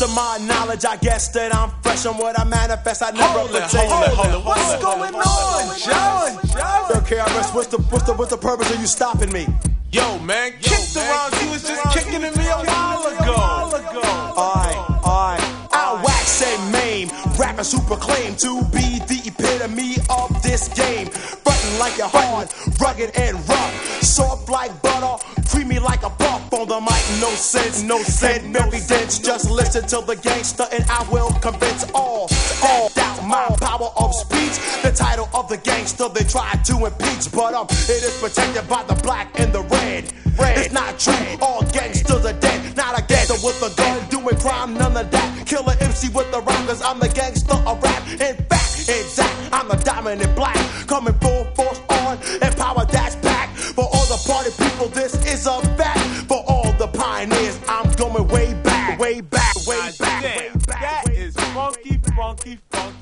my knowledge, I guess that I'm fresh on what I manifest. I never pretend. Hold it. What's going on, John? Yo, KRS, what's the purpose of you stopping me? Yo, man, kick the rounds. You was just kicking at me a while ago. Alright. I'll wax and maim rappers who proclaim to be the epitome of this game. Frontin' like you're hard, rugged and rough, soft like butter, creamy like a puff on the mic. No sense, and no evidence. Just listen to the gangster and I will convince all doubt my power of speech. The title of the gangster they tried to impeach, but it is protected by the black and the red. It's not true, all gangsters are dead. Not a gangster with a gun doing crime, none of that. Killer MC with the rhyme, cause I'm the gangster of rap. In fact, exact, I'm the dominant black, coming full force on and power that's back. For all the party people, this is a fact. For all the pioneers, I'm going way back. That is funky.